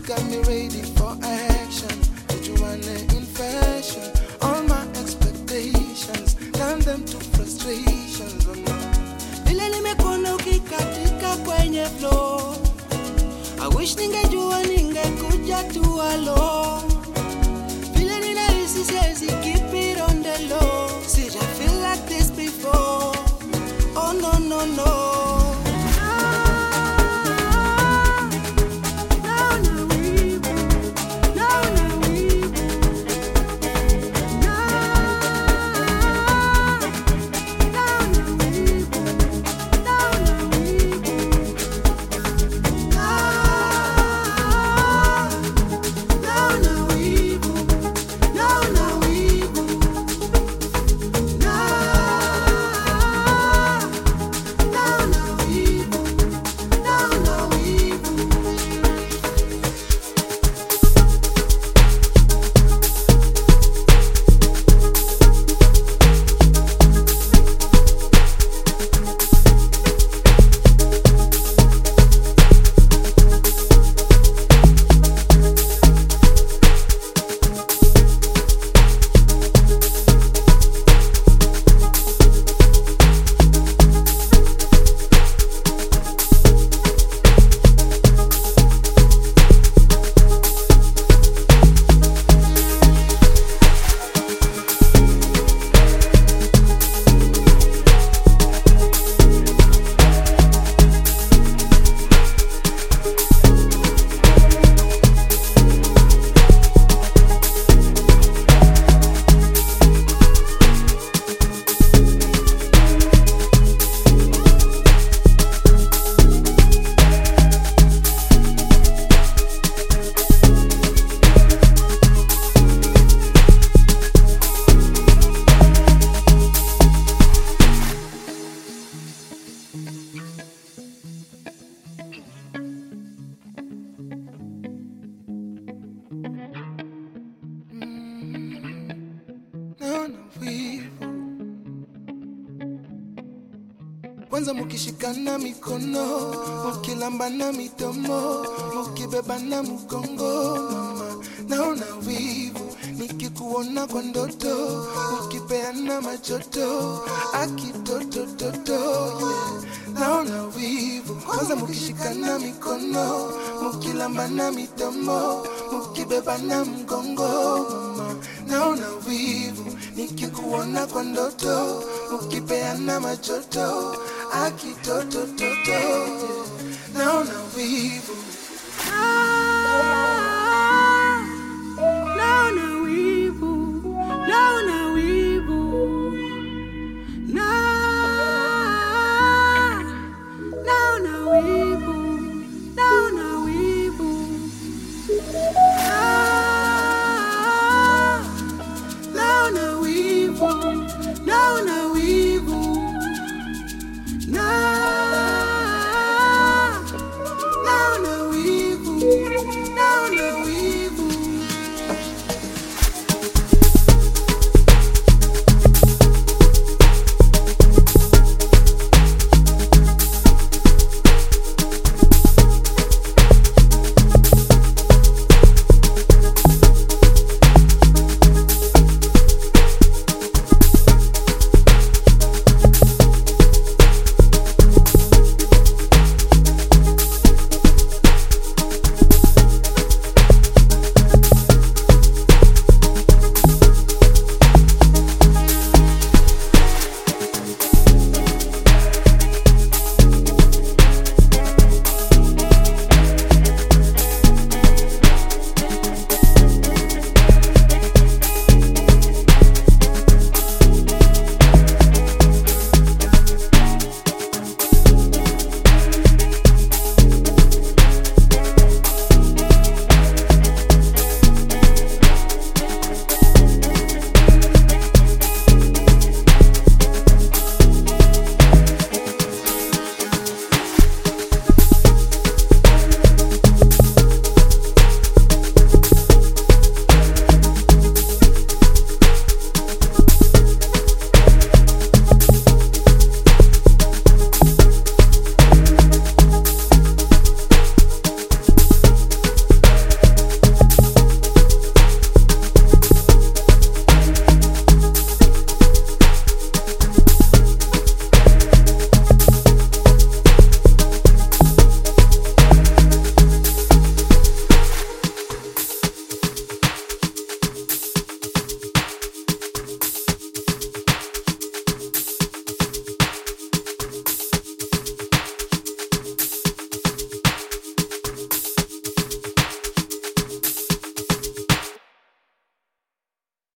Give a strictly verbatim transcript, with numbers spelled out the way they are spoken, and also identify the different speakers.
Speaker 1: got me ready for action. Put you on in fashion. All my expectations, turn them to frustrations. Oh no. Vile nimekuona ukikatika kwenye flow. I wish ningejua ningekuja tu alone. Vile ninahisi siwezi keep it on the low. See, I feel like this before. Oh no no no. Kwanza mukishikana mikono, mukilambana midomo, mukibebana mgongo, mama naona wivu, nikikuona kwa ndoto, mukipeana machoto, akitoto toto, yeah. Naona wivu, kwanza mukishikana mikono, mukilambana midomo, mukibebana mgongo, mama naona wivu, nikikuona kwa ndoto, mukipeana machoto, akitoto toto, yeah. Naona wivu.